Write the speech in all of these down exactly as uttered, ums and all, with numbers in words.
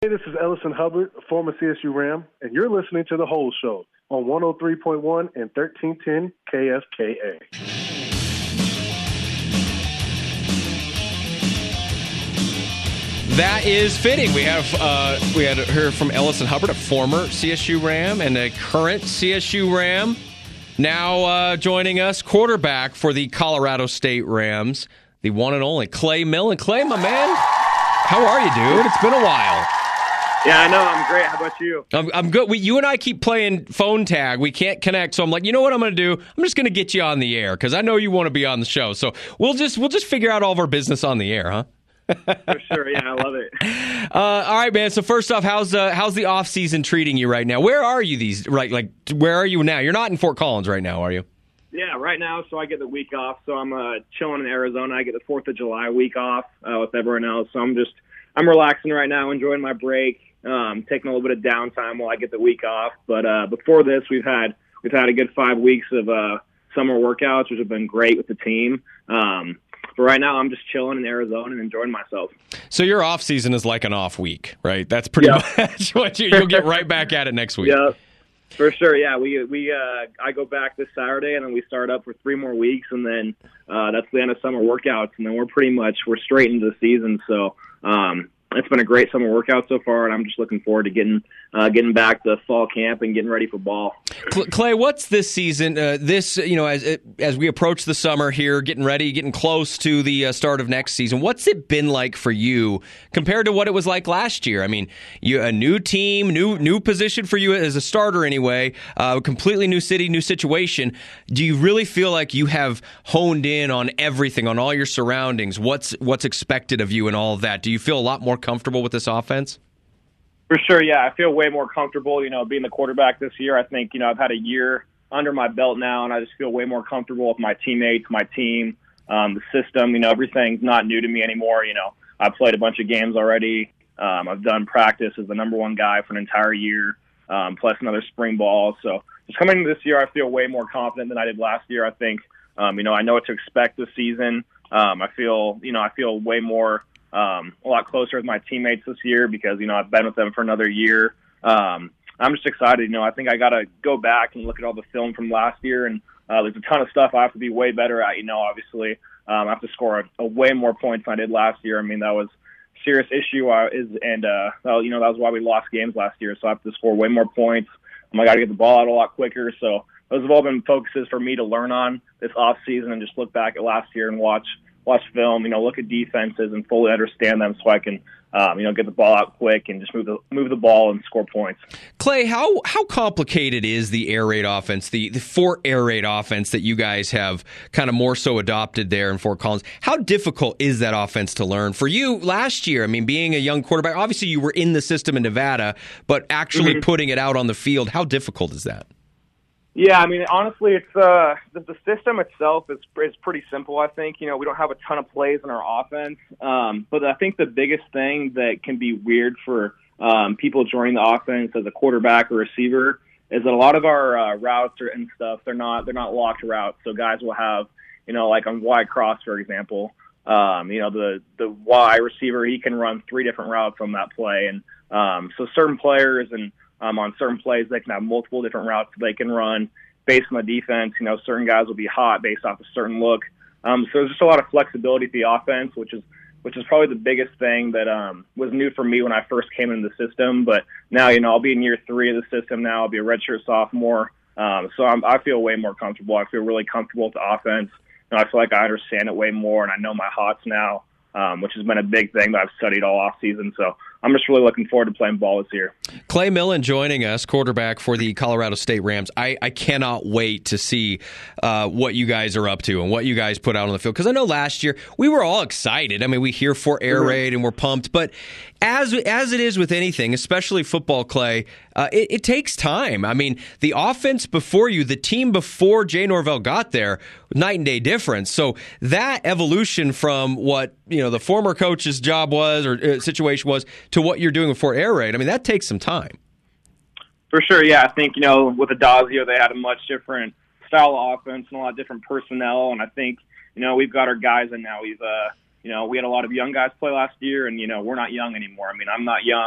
Hey, this is Ellison Hubbard, former C S U Ram, and you're listening to The Whole Show on one oh three point one and thirteen ten K S K A. That is fitting. We have uh, we had heard from Ellison Hubbard, a former C S U Ram and a current C S U Ram. Now uh, joining us, quarterback for the Colorado State Rams, the one and only Clay Millen. Clay, my man, how are you, dude? It's been a while. Yeah, I know. I'm great. How about you? I'm, I'm good. We, you and I keep playing phone tag. We can't connect, so I'm like, you know what I'm going to do? I'm just going to get you on the air because I know you want to be on the show. So we'll just we'll just figure out all of our business on the air, huh? For sure. Yeah, I love it. Uh, all right, man. So first off, how's uh, how's the off season treating you right now? Where are you these right? Like, where are you now? You're not in Fort Collins right now, are you? Yeah, right now. So I get the week off. So I'm uh, chilling in Arizona. I get the Fourth of July week off uh, with everyone else. So I'm just I'm relaxing right now, enjoying my break. Um, taking a little bit of downtime while I get the week off. But uh, before this, we've had we've had a good five weeks of uh, summer workouts, which have been great with the team. Um, but right now, I'm just chilling in Arizona and enjoying myself. So your off season is like an off week, right? That's pretty yep. much what you, you'll get right back at it next week. Yeah, for sure. Yeah, we we uh, I go back this Saturday, and then we start up for three more weeks, and then uh, that's the end of summer workouts, and then we're pretty much we're straight into the season. So. Um, It's been a great summer workout so far, and I'm just looking forward to getting uh, getting back to fall camp and getting ready for ball. Clay, what's this season? Uh, this you know, as as we approach the summer here, getting ready, getting close to the uh, start of next season. What's it been like for you compared to what it was like last year? I mean, you a new team, new new position for you as a starter anyway, uh, completely new city, new situation. Do you really feel like you have honed in on everything, on all your surroundings? What's what's expected of you and all of that? Do you feel a lot more comfortable with this offense? For sure, yeah. I feel way more comfortable, you know, being the quarterback this year. I think, you know, I've had a year under my belt now, and I just feel way more comfortable with my teammates, my team, um, the system. You know, everything's not new to me anymore. You know, I've played a bunch of games already. Um, I've done practice as the number one guy for an entire year, um, plus another spring ball. So just coming into this year, I feel way more confident than I did last year. I think, um, you know, I know what to expect this season. Um, I feel, you know, I feel way more Um, a lot closer with my teammates this year because, you know, I've been with them for another year. Um, I'm just excited. You know, I think I got to go back and look at all the film from last year, and uh, there's a ton of stuff I have to be way better at. You know, obviously, um, I have to score a, a way more points than I did last year. I mean, that was a serious issue, uh, is, and, uh, well, you know, that was why we lost games last year. So I have to score way more points. Um, I got to get the ball out a lot quicker. So those have all been focuses for me to learn on this off season and just look back at last year and watch watch film, you know, look at defenses and fully understand them so I can, um, you know, get the ball out quick and just move the move the ball and score points. Clay, how how complicated is the air raid offense, the, the Fort air raid offense that you guys have kind of more so adopted there in Fort Collins? How difficult is that offense to learn? For you last year, I mean, being a young quarterback, obviously you were in the system in Nevada, but actually mm-hmm. putting it out on the field, how difficult is that? Yeah, I mean, honestly, it's uh, the, the system itself is is pretty simple. I think, you know, we don't have a ton of plays in our offense, um, but I think the biggest thing that can be weird for um, people joining the offense as a quarterback or receiver is that a lot of our uh, routes are, and stuff, they're not they're not locked routes. So guys will have, you know, like on Y cross, for example, um, you know, the the Y receiver, he can run three different routes on that play, and um, so certain players and Um, on certain plays, they can have multiple different routes they can run based on the defense. You know, certain guys will be hot based off a certain look. Um, so there's just a lot of flexibility to the offense, which is which is probably the biggest thing that um, was new for me when I first came into the system. But now, you know, I'll be in year three of the system now. I'll be a redshirt sophomore. Um, so I'm, I feel way more comfortable. I feel really comfortable with the offense. You know, I feel like I understand it way more, and I know my hots now, um, which has been a big thing that I've studied all off season. So I'm just really looking forward to playing ball this year. Clay Millen joining us, quarterback for the Colorado State Rams. I, I cannot wait to see uh, what you guys are up to and what you guys put out on the field. Because I know last year we were all excited. I mean, we hear Fort Air Raid and we're pumped. But as as it is with anything, especially football, Clay, uh, it, it takes time. I mean, the offense before you, the team before Jay Norvell got there, night and day difference. So that evolution from what you know the former coach's job was or uh, situation was to what you're doing with Fort Air Raid, I mean, that takes some time. For sure, yeah. I think, you know, with Adazio, they had a much different style of offense and a lot of different personnel. And I think, you know, we've got our guys in now. We've, uh, you know, we had a lot of young guys play last year, and, you know, we're not young anymore. I mean, I'm not young.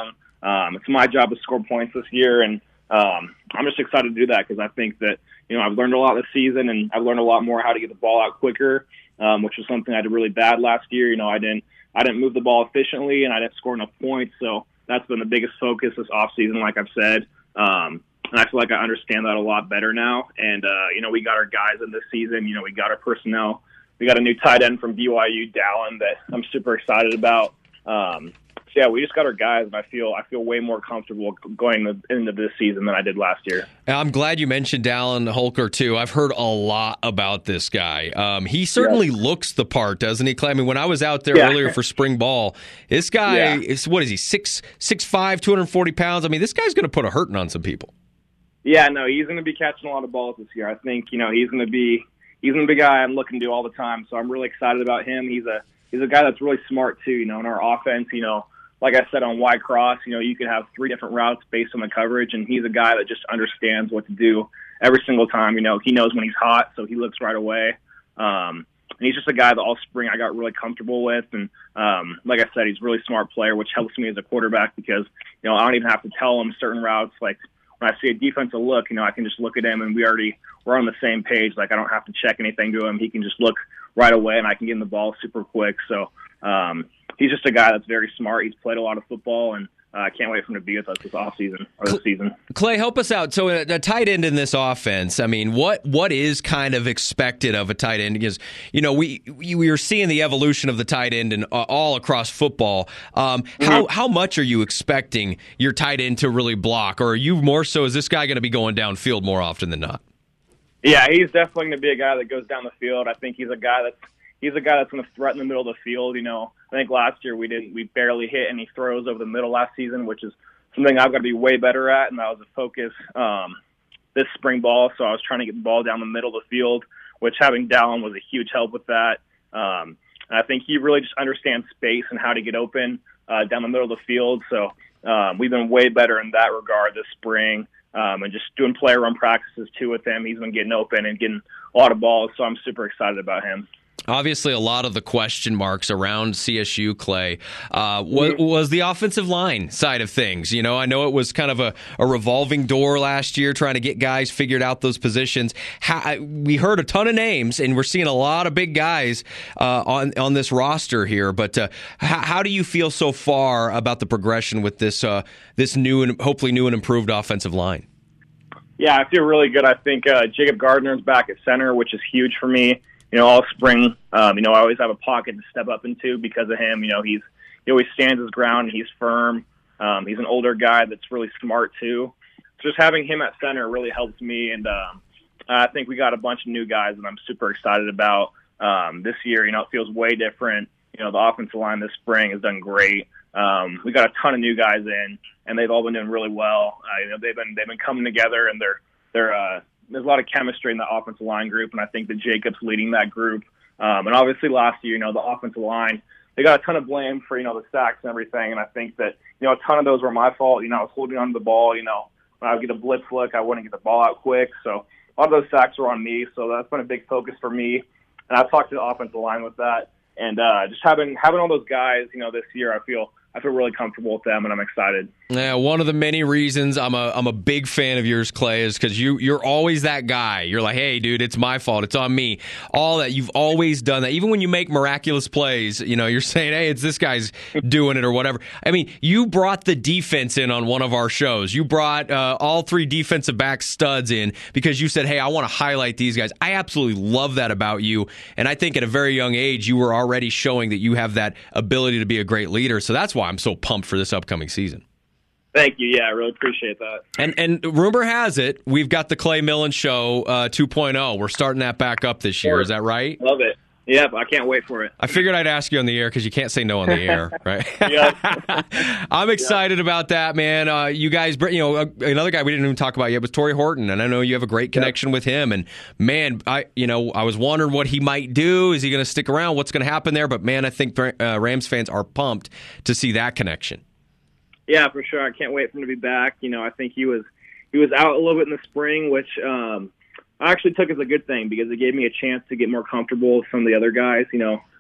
um, it's my job to score points this year, and um, I'm just excited to do that because I think that, you know, I've learned a lot this season, and I've learned a lot more how to get the ball out quicker, um, which was something I did really bad last year. You know, I didn't I didn't move the ball efficiently, and I didn't score enough points, so that's been the biggest focus this offseason, like I've said. Um, and I feel like I understand that a lot better now. And, uh, you know, we got our guys in this season. You know, we got our personnel. We got a new tight end from B Y U, Dallin, that I'm super excited about. Um, so, yeah, we just got our guys, and I feel I feel way more comfortable going into this season than I did last year. I'm glad you mentioned Dallin Holker, too. I've heard a lot about this guy. Um, he certainly yeah. looks the part, doesn't he, Clay? I mean, when I was out there yeah. earlier for spring ball, this guy yeah. is, what is he, six five, two hundred forty pounds? I mean, this guy's going to put a hurting on some people. Yeah, no, he's going to be catching a lot of balls this year. I think, you know, he's going to be he's going to be a guy I'm looking to all the time, so I'm really excited about him. He's a he's a guy that's really smart, too, you know, in our offense, you know. Like I said, on Y cross, you know, you could have three different routes based on the coverage, and he's a guy that just understands what to do every single time. You know, he knows when he's hot, so he looks right away. Um, and he's just a guy that all spring I got really comfortable with. And um, like I said, he's a really smart player, which helps me as a quarterback because, you know, I don't even have to tell him certain routes. Like when I see a defensive look, you know, I can just look at him and we already we're on the same page. Like I don't have to check anything to him. He can just look right away, and I can get him the ball super quick. So, um, he's just a guy that's very smart. He's played a lot of football, and uh, I can't wait for him to be with us this offseason or this season. Clay, help us out. So a, a tight end in this offense, I mean, what what is kind of expected of a tight end? Because, you know, we we, we are seeing the evolution of the tight end in, uh, all across football. Um, mm-hmm. How how much are you expecting your tight end to really block? Or are you more so, is this guy going to be going downfield more often than not? Yeah, he's definitely going to be a guy that goes down the field. I think he's a guy that's He's a guy that's going to threaten the middle of the field. You know, I think last year we didn't, we barely hit any throws over the middle last season, which is something I've got to be way better at. And that was a focus um, this spring ball. So I was trying to get the ball down the middle of the field, which having Dallin was a huge help with that. Um, and I think he really just understands space and how to get open uh, down the middle of the field. So um, we've been way better in that regard this spring. Um, and just doing player run practices too with him. He's been getting open and getting a lot of balls. So I'm super excited about him. Obviously, a lot of the question marks around C S U, Clay, uh, was, was the offensive line side of things. You know, I know it was kind of a, a revolving door last year trying to get guys figured out those positions. How, we heard a ton of names, and we're seeing a lot of big guys uh, on, on this roster here. But uh, how, how do you feel so far about the progression with this, uh, this new and hopefully new and improved offensive line? Yeah, I feel really good. I think uh, Jacob Gardner's back at center, which is huge for me. You know, all spring, um, you know, I always have a pocket to step up into because of him. You know, he's he always stands his ground. He's firm. Um, he's an older guy that's really smart too. So just having him at center really helps me. And um, I think we got a bunch of new guys that I'm super excited about um, this year. You know, it feels way different. You know, the offensive line this spring has done great. Um, we got a ton of new guys in, and they've all been doing really well. Uh, you know, they've been they've been coming together, and they're they're. Uh, There's a lot of chemistry in the offensive line group, and I think that Jacob's leading that group. Um, and obviously last year, you know, the offensive line, they got a ton of blame for, you know, the sacks and everything. And I think that, you know, a ton of those were my fault. You know, I was holding on to the ball. You know, when I would get a blitz look, I wouldn't get the ball out quick. So a lot of those sacks were on me. So that's been a big focus for me. And I've talked to the offensive line with that. And uh, just having having all those guys, you know, this year, I feel I feel really comfortable with them, and I'm excited. Yeah, one of the many reasons I'm a I'm a big fan of yours, Clay, is because you you're always that guy. You're like, hey, dude, it's my fault. It's on me. All that you've always done that. Even when you make miraculous plays, you know, you're saying, hey, it's this guy's doing it or whatever. I mean, you brought the defense in on one of our shows. You brought uh, all three defensive back studs in because you said, hey, I want to highlight these guys. I absolutely love that about you, and I think at a very young age you were already showing that you have that ability to be a great leader. So that's why I'm so pumped for this upcoming season. Thank you. Yeah, I really appreciate that. And and rumor has it, we've got the Clay Millen Show uh, two point oh. We're starting that back up this year. Is that right? Love it. Yep, I can't wait for it. I figured I'd ask you on the air because you can't say no on the air, right? Yep. I'm excited yep. about that, man. Uh, you guys, you know, another guy we didn't even talk about yet was Torrey Horton, and I know you have a great connection yep. with him. And man, I, you know, I was wondering what he might do. Is he going to stick around? What's going to happen there? But man, I think uh, Rams fans are pumped to see that connection. Yeah, for sure. I can't wait for him to be back. You know, I think he was he was out a little bit in the spring, which. Um, I actually took as a good thing because it gave me a chance to get more comfortable with some of the other guys. You know,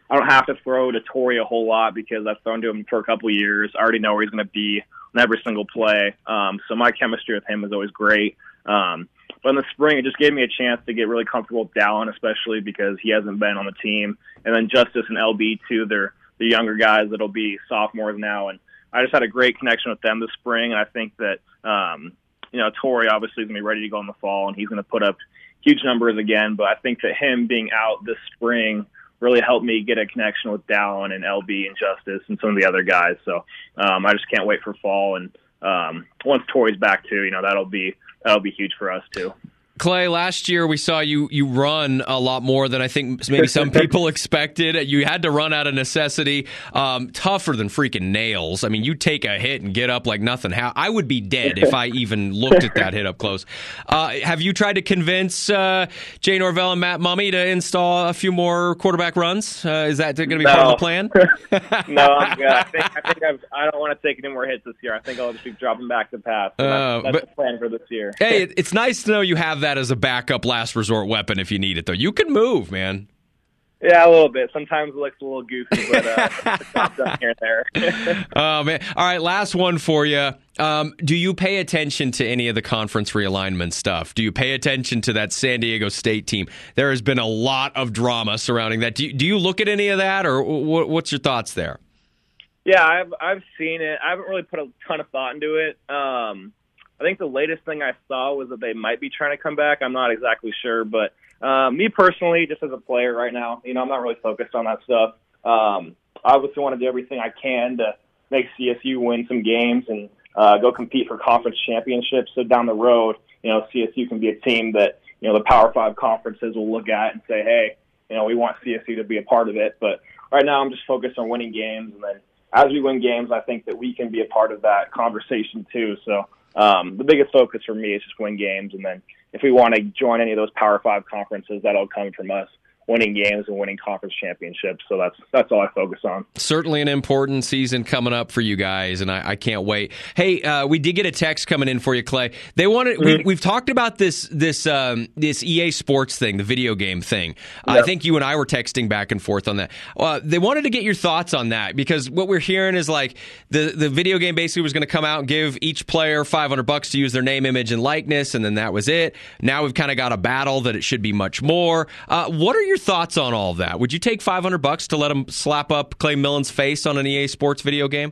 I don't have to throw to Torrey a whole lot because I've thrown to him for a couple of years. I already know where he's going to be on every single play. Um, so my chemistry with him is always great. Um, but in the spring, it just gave me a chance to get really comfortable with Dallin, especially because he hasn't been on the team. And then Justice and L B, too, they're the younger guys that'll be sophomores now. And I just had a great connection with them this spring. And I think that, um, you know, Torrey obviously is going to be ready to go in the fall, and he's going to put up huge numbers again. But I think that him being out this spring really helped me get a connection with Dallin and L B and Justice and some of the other guys. So um, I just can't wait for fall. And um, once Torrey's back too, you know, that'll be that'll be huge for us too. Clay, last year we saw you you run a lot more than I think maybe some people expected. You had to run out of necessity, um, tougher than freaking nails. I mean, you take a hit and get up like nothing. How I would be dead if I even looked at that hit up close. Uh, have you tried to convince uh, Jay Norvell and Matt Mummy to install a few more quarterback runs? Uh, is that going to be no. part of the plan? no, I'm good. I think I think I've, I don't want to take any more hits this year. I think I'll just be dropping back to pass. So uh, that's that's but, the plan for this year. Hey, it, it's nice to know you have that as a backup last resort weapon if you need it, though. You can move, man. Yeah, a little bit. Sometimes it looks a little goofy, but uh, it's done here and there. Oh, man. All right, last one for you. Um, do you pay attention to any of the conference realignment stuff? Do you pay attention to that San Diego State team? There has been a lot of drama surrounding that. Do you, do you look at any of that, or w- what's your thoughts there? Yeah, I've I've seen it. I haven't really put a ton of thought into it. Um I think the latest thing I saw was that they might be trying to come back. I'm not exactly sure, but uh, me personally, just as a player right now, you know, I'm not really focused on that stuff. Um, I obviously want to do everything I can to make C S U win some games and uh, go compete for conference championships. So down the road, you know, C S U can be a team that, you know, the Power Five conferences will look at and say, hey, you know, we want C S U to be a part of it. But right now I'm just focused on winning games. And then as we win games, I think that we can be a part of that conversation too. So, Um, the biggest focus for me is just win games, and then if we want to join any of those Power Five conferences, that'll come from us winning games and winning conference championships. So that's that's all I focus on. Certainly an important season coming up for you guys, and I, I can't wait. Hey, uh, we did get a text coming in for you, Clay. They wanted mm-hmm. we, we've talked about this this um, this E A Sports thing, the video game thing. Yep. I think you and I were texting back and forth on that. Uh, they wanted to get your thoughts on that because what we're hearing is like the the video game basically was going to come out and give each player five hundred bucks to use their name, image, and likeness, and then that was it. Now we've kind of got a battle that it should be much more. Uh, what are your thoughts on all of that? Would you take five hundred bucks to let him slap up Clay Millen's face on an E A Sports video game?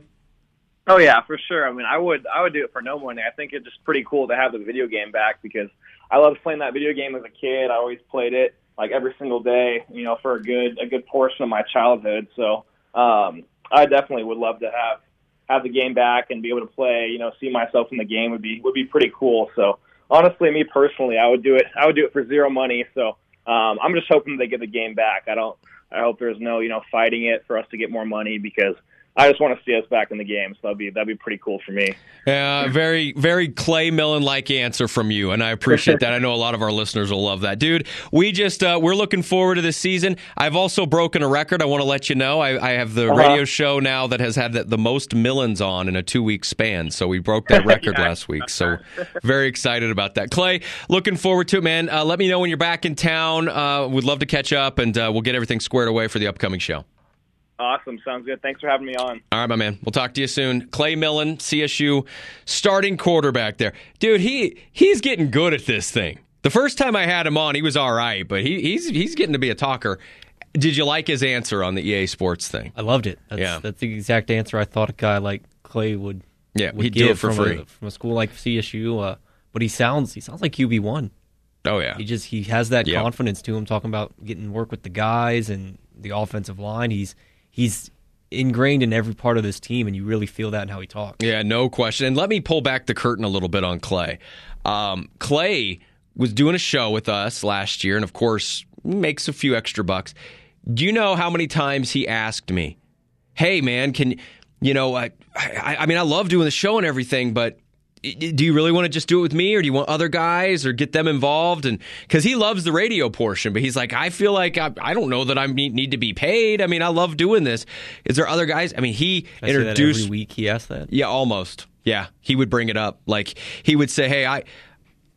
Oh yeah, for sure. I mean, I would I would do it for no money. I think it's just pretty cool to have the video game back because I loved playing that video game as a kid. I always played it like every single day, you know, for a good a good portion of my childhood. So um, I definitely would love to have have the game back and be able to play. You know, see myself in the game would be would be pretty cool. So honestly, me personally, I would do it. I would do it for zero money. So. Um, I'm just hoping they get the game back. I don't. I hope there's no, you know, fighting it for us to get more money because I just want to see us back in the game. So that'd be that'd be pretty cool for me. Yeah, uh, very very Clay Millen-like answer from you, and I appreciate that. I know a lot of our listeners will love that, dude. We just uh, we're looking forward to this season. I've also broken a record. I want to let you know. I, I have the uh-huh. radio show now that has had the, the most Millens on in a two week span. So we broke that record yeah. last week. So very excited about that. Clay, looking forward to it, man. Uh, let me know when you're back in town. Uh, we'd love to catch up, and uh, we'll get everything squared away for the upcoming show. Awesome. Sounds good. Thanks for having me on. All right, my man. We'll talk to you soon. Clay Millen, C S U, starting quarterback there. Dude, he he's getting good at this thing. The first time I had him on, he was all right, but he, he's he's getting to be a talker. Did you like his answer on the E A Sports thing? I loved it. That's, yeah. that's the exact answer I thought a guy like Clay would Yeah, would he'd do it for from free. A, from a school like C S U. Uh, but he sounds he sounds like Q B one. Oh, yeah. He just he has that yep. confidence to him, talking about getting work with the guys and the offensive line. He's he's ingrained in every part of this team, and you really feel that in how he talks. Yeah, no question. And let me pull back the curtain a little bit on Clay. Um, Clay was doing a show with us last year, and of course, makes a few extra bucks. Do you know how many times he asked me, hey, man, can you know, I, I, I mean, I love doing the show and everything, but do you really want to just do it with me, or do you want other guys, or get them involved? And because he loves the radio portion, but he's like, I feel like I, I don't know that I need to be paid. I mean, I love doing this. Is there other guys? I mean, he I introduced every week. He asked that. Yeah, almost. Yeah, he would bring it up. Like he would say, "Hey, I."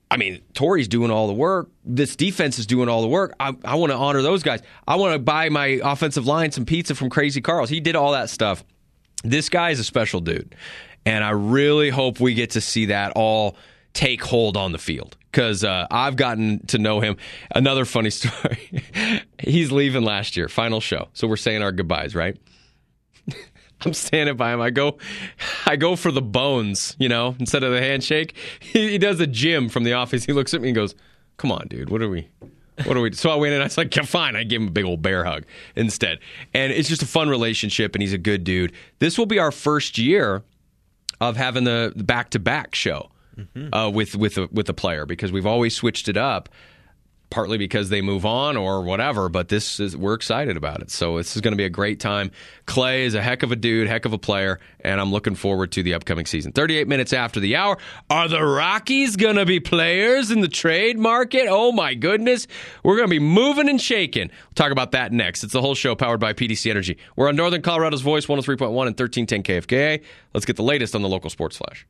I mean, Torrey's doing all the work. This defense is doing all the work. I, I want to honor those guys. I want to buy my offensive line some pizza from Crazy Carl's. He did all that stuff. This guy is a special dude, and I really hope we get to see that all take hold on the field, because uh, I've gotten to know him. Another funny story. He's leaving last year, final show. So we're saying our goodbyes, right? I'm standing by him. I go I go for the bones, you know, instead of the handshake. He, he does a Jim from The Office. He looks at me and goes, come on, dude, what are we... What are we? So I went in and I was like, yeah, fine. I give him a big old bear hug instead. And it's just a fun relationship, and he's a good dude. This will be our first year of having the back-to-back show mm-hmm. uh, with with a, with a player, because we've always switched it up, partly because they move on or whatever, but this is, we're excited about it. So this is going to be a great time. Clay is a heck of a dude, heck of a player, and I'm looking forward to the upcoming season. thirty-eight minutes after the hour. Are the Rockies going to be players in the trade market? Oh, my goodness. We're going to be moving and shaking. We'll talk about that next. It's the whole show powered by P D C Energy. We're on Northern Colorado's Voice, one oh three point one and thirteen ten K F K A. Let's get the latest on the local sports flash.